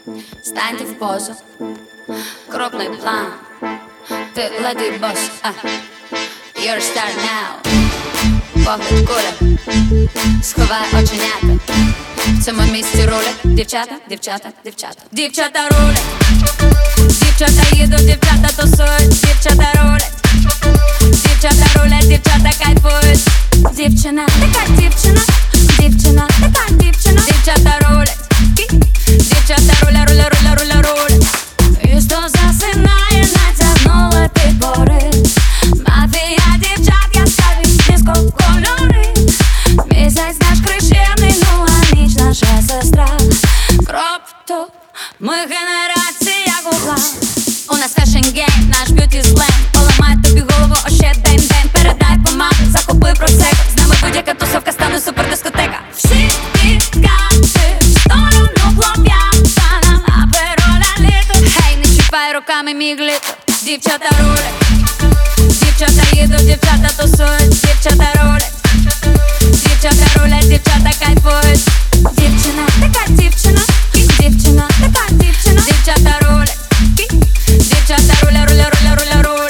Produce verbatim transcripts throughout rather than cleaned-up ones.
Станьте в позу, крупний план. Ти леди бос, а you're a star now. Погляд куля, сховай оченята. В цьому місці рулять дівчата, дівчата, дівчата. Дівчата рулять, дівчата їдуть, дівчата тусують. Дівчата рулять, дівчата рулять, дівчата кайфують. Дівчина, така дівчина, дівчина, така дівчина. Дівчата рулять, дівчата руля, руля, руля, руля, руля. Місто засинає, натягнула підбори. Мафія дівчат, яскраві диско кольори. Місяць наш крещений, ну а ніч наша сестра. Кроп-топ, ми генерація гугла. У нас фешн-гейм, наш б'юті-сленг. Поламай тобі голову, о ще день-день. Передай помаду, захопи просеку. З нами будь-яка тусовка стане супер-дискотека. Всі тікати в сторону хлоп'ята. Апероля літо. Гей, не чіпай руками мій глітер. Дівчата рулять, дівчата їдуть, дівчата тусують. Дівчата рулять, дівчата рулять, дівчата кайфують. Дівчина, така дівчина, дівчина, така дівчина. Дівчата рулять, дівчата руля, руля, руля, руля, руля.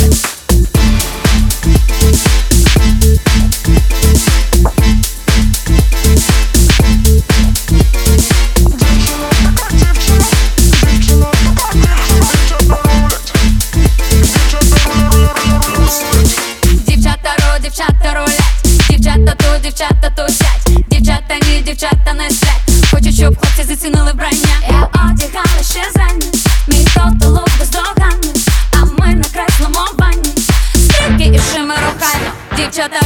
Дівчата ру, дівчата рулять. Дівчата тут, дівчата тусять. Дівчата ні, дівчата не сплять. Хочуть, щоб хлопці зацінили вбрання. Я одягала ще зрання. Мій тоталок бездоганний. А ми на креслому ванні. Стрибки і шими рухайно. Дівчата